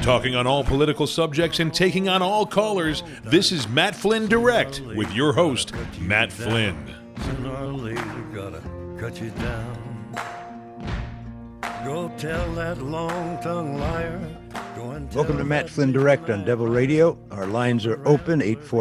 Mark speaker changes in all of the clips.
Speaker 1: Talking on all political subjects and taking on all callers, this is Matt Flynn Direct with your host, Matt Flynn.
Speaker 2: Sooner or later, gotta cut you down. Go tell that long-tongued liar.
Speaker 3: Welcome to Matt Flynn Direct on Devil Radio. Our lines are open,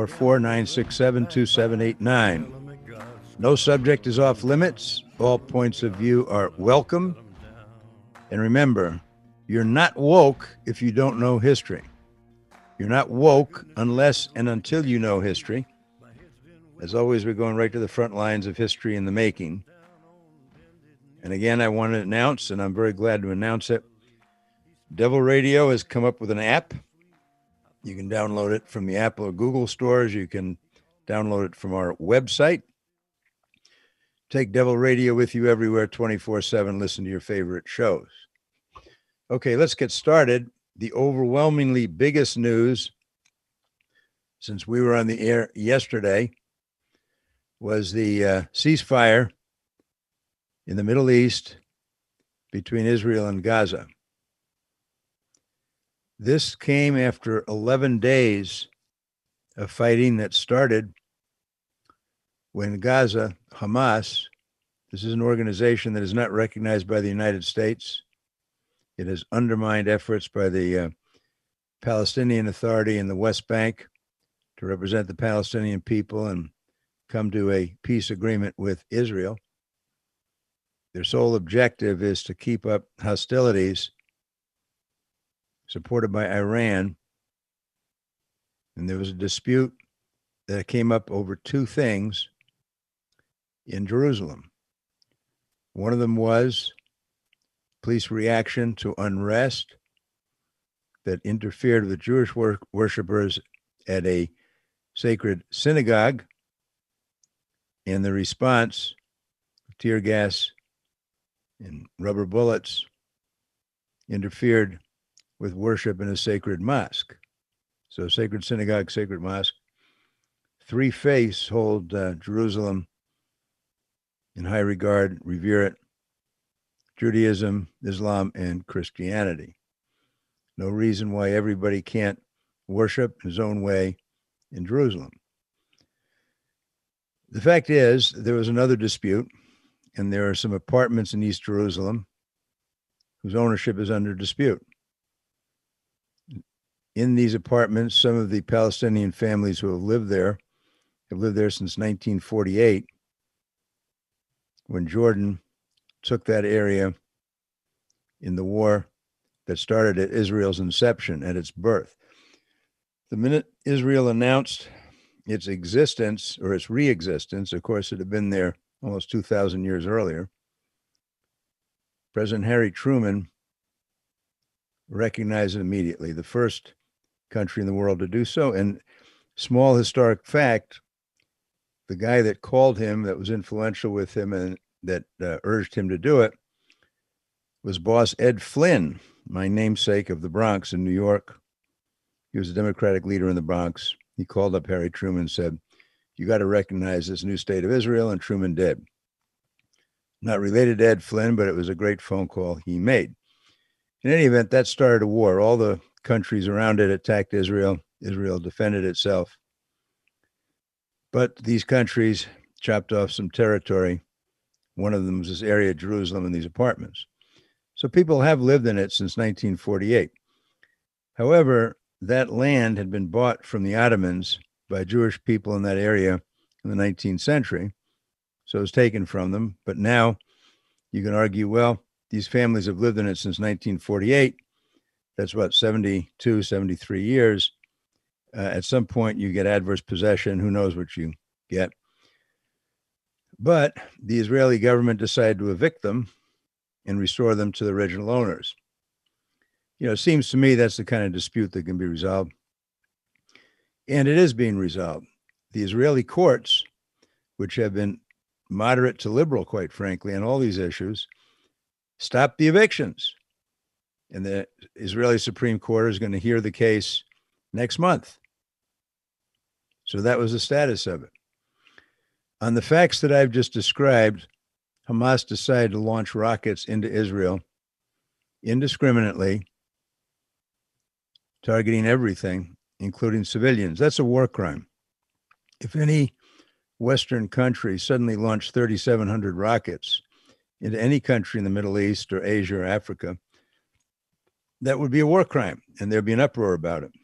Speaker 3: 844-967-2789. No subject is off limits. All points of view are welcome. And remember, you're not woke if you don't know history. You're not woke unless and until you know history. As always, we're going right to the front lines of history in the making. And again, I want to announce, and I'm very glad to announce it, Devil Radio has come up with an app. You can download it from the Apple or Google stores. You can download it from our website. Take Devil Radio with you everywhere, 24/7. Listen to your favorite shows. Okay, let's get started. The overwhelmingly biggest news since we were on the air yesterday was the ceasefire in the Middle East between Israel and Gaza. This came after 11 days of fighting that started when Gaza, Hamas, this is an organization that is not recognized by the United States. It has undermined efforts by the Palestinian Authority in the West Bank to represent the Palestinian people and come to a peace agreement with Israel. Their sole objective is to keep up hostilities supported by Iran. And there was a dispute that came up over two things in Jerusalem. One of them was police reaction to unrest that interfered with Jewish worshipers at a sacred synagogue, and the response, tear gas and rubber bullets, interfered with worship in a sacred mosque. So sacred synagogue, sacred mosque. Three faiths hold Jerusalem in high regard, revere it: Judaism, Islam, and Christianity. No reason why everybody can't worship his own way in Jerusalem. The fact is, there was another dispute, and there are some apartments in East Jerusalem whose ownership is under dispute. In these apartments, some of the Palestinian families who have lived there since 1948, when Jordan took that area in the war that started at Israel's inception, at its birth. The minute Israel announced its existence, or its re-existence, of course, it had been there almost 2,000 years earlier, President Harry Truman recognized it immediately, the first country in the world to do so. And small historic fact, the guy that called him, that was influential with him and that urged him to do it, was boss Ed Flynn, my namesake of the Bronx in New York. He was a Democratic leader in the Bronx. He called up Harry Truman and said, "You got to recognize this new state of Israel," and Truman did. Not related to Ed Flynn, but it was a great phone call he made. In any event, that started a war. All the countries around it attacked Israel. Israel defended itself. But these countries chopped off some territory. One of them was this area of Jerusalem and these apartments. So people have lived in it since 1948. However, that land had been bought from the Ottomans by Jewish people in that area in the 19th century. So it was taken from them. But now you can argue, well, these families have lived in it since 1948. That's what, 72, 73 years. At some point, you get adverse possession. Who knows what you get? But the Israeli government decided to evict them and restore them to the original owners. You know, it seems to me that's the kind of dispute that can be resolved. And it is being resolved. The Israeli courts, which have been moderate to liberal, quite frankly, on all these issues, stopped the evictions. And the Israeli Supreme Court is going to hear the case next month. So that was the status of it. On the facts that I've just described, Hamas decided to launch rockets into Israel indiscriminately targeting everything, including civilians. That's a war crime. If any Western country suddenly launched 3,700 rockets into any country in the Middle East or Asia or Africa, that would be a war crime, and there'd be an uproar about it.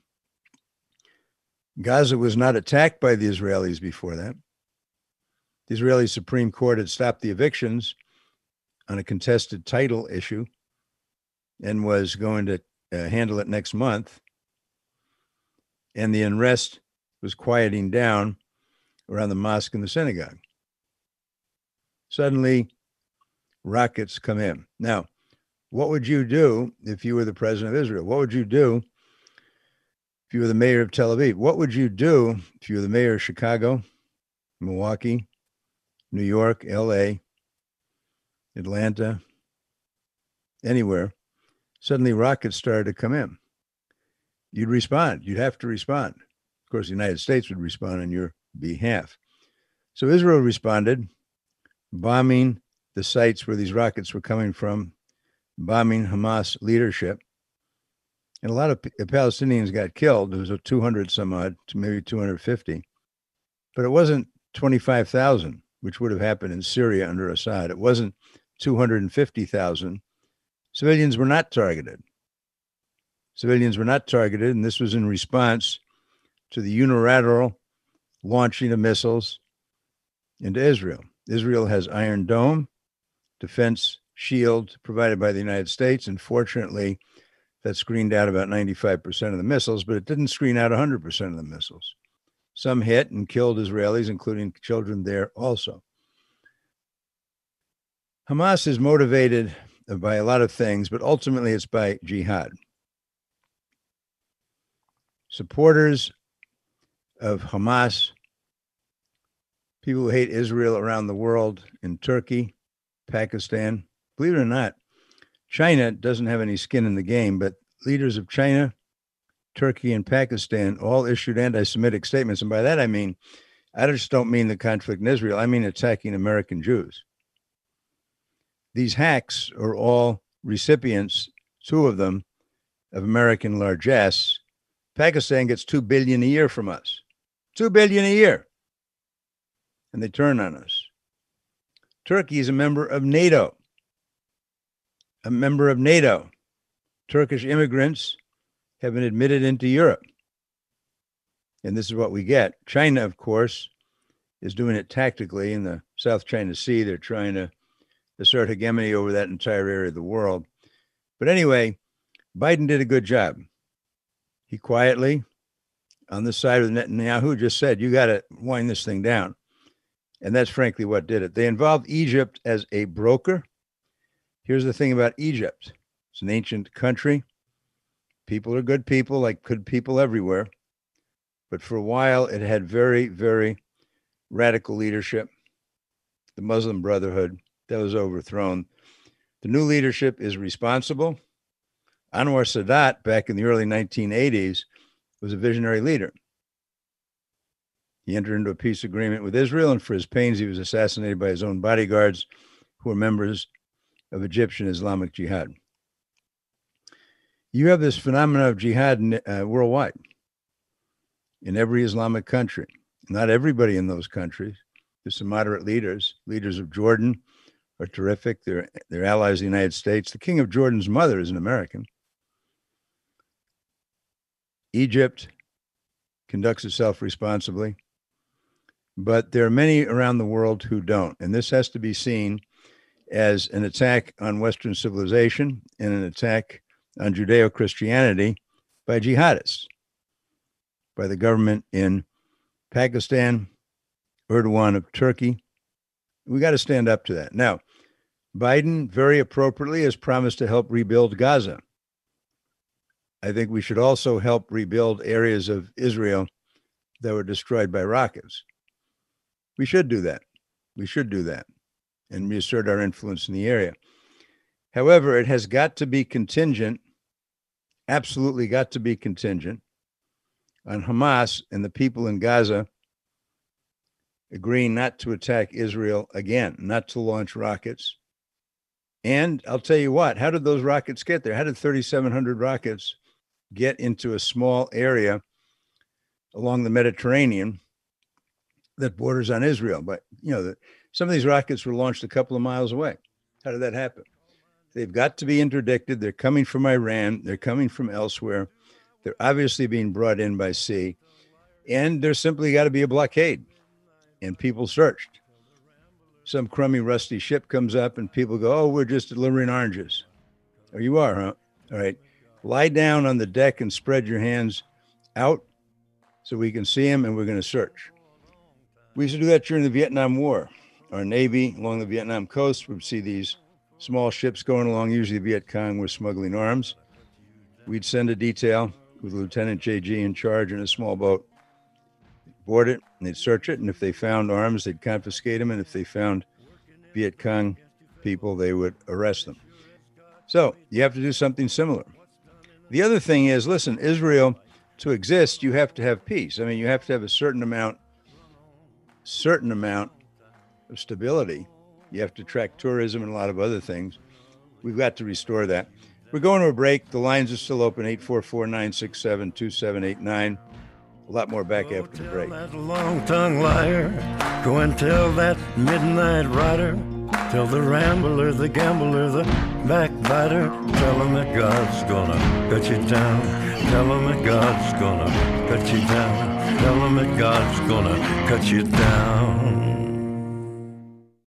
Speaker 3: Gaza was not attacked by the Israelis before that. The Israeli Supreme Court had stopped the evictions on a contested title issue and was going to handle it next month. And the unrest was quieting down around the mosque and the synagogue. Suddenly, rockets come in. Now, what would you do if you were the president of Israel? What would you do if you were the mayor of Tel Aviv? What would you do if you were the mayor of Chicago, Milwaukee, New York, LA, Atlanta, anywhere? Suddenly rockets started to come in. You'd respond. You'd have to respond. Of course, the United States would respond on your behalf. So Israel responded, bombing the sites where these rockets were coming from, bombing Hamas leadership. And a lot of Palestinians got killed. There was 200 some odd, maybe 250. But it wasn't 25,000, which would have happened in Syria under Assad. It wasn't 250,000. Civilians were not targeted. Civilians were not targeted, and this was in response to the unilateral launching of missiles into Israel. Israel has Iron Dome defense shield provided by the United States, and fortunately, that screened out about 95% of the missiles, but it didn't screen out 100% of the missiles. Some hit and killed Israelis, including children there also. Hamas is motivated by a lot of things, but ultimately it's by jihad. Supporters of Hamas, people who hate Israel around the world, in Turkey, Pakistan, believe it or not, China doesn't have any skin in the game, but leaders of China, Turkey, and Pakistan all issued anti-Semitic statements. And by that, I mean, I just don't mean the conflict in Israel. I mean attacking American Jews. These hacks are all recipients, two of them, of American largesse. Pakistan gets $2 billion a year from us. $2 billion a year. And they turn on us. Turkey is a member of NATO. A member of NATO. Turkish immigrants have been admitted into Europe. And this is what we get. China, of course, is doing it tactically in the South China Sea. They're trying to assert hegemony over that entire area of the world. But anyway, Biden did a good job. He quietly, on the side of Netanyahu, just said, you got to wind this thing down. And that's frankly what did it. They involved Egypt as a broker. Here's the thing about Egypt. It's an ancient country. People are good people, like good people everywhere. But for a while, it had very, very radical leadership. The Muslim Brotherhood, that was overthrown. The new leadership is responsible. Anwar Sadat, back in the early 1980s, was a visionary leader. He entered into a peace agreement with Israel, and for his pains, he was assassinated by his own bodyguards, who were members of Egyptian Islamic Jihad. You have this phenomenon of jihad worldwide, in every Islamic country. Not everybody in those countries. There's some moderate leaders. Leaders of Jordan are terrific. They're allies of the United States. The king of Jordan's mother is an American. Egypt conducts itself responsibly, but there are many around the world who don't. And this has to be seen as an attack on Western civilization and an attack on Judeo-Christianity by jihadists, by the government in Pakistan, Erdogan of Turkey. We got to stand up to that. Now, Biden very appropriately has promised to help rebuild Gaza. I think we should also help rebuild areas of Israel that were destroyed by rockets. We should do that. We should do that and reassert our influence in the area. However, it has got to be contingent, absolutely got to be contingent, on Hamas and the people in Gaza agreeing not to attack Israel again, not to launch rockets. And I'll tell you what, how did those rockets get there? How did 3,700 rockets get into a small area along the Mediterranean that borders on Israel. But, some of these rockets were launched a couple of miles away. How did that happen? They've got to be interdicted. They're coming from Iran. They're coming from elsewhere. They're obviously being brought in by sea. And there's simply got to be a blockade. And people searched. Some crummy, rusty ship comes up and people go, oh, we're just delivering oranges. Oh, you are, huh? All right. Lie down on the deck and spread your hands out so we can see them, and we're going to search. We used to do that during the Vietnam War. Our Navy along the Vietnam coast would see these small ships going along. Usually the Viet Cong were smuggling arms. We'd send a detail with Lieutenant JG in charge in a small boat, board it, and they'd search it. And if they found arms, they'd confiscate them. And if they found Viet Cong people, they would arrest them. So you have to do something similar. The other thing is, listen, Israel, to exist, you have to have peace. I mean, you have to have a certain amount of stability. You have to attract tourism and a lot of other things. We've got to restore that. We're going to a break. The lines are still open, 844-967-2789. A lot more back after the break.
Speaker 2: That long-tongued liar, go and tell that midnight rider, tell the rambler, the gambler, the backbiter, tell him that God's gonna cut you down, tell him that God's gonna cut you down, tell him that God's gonna cut you down.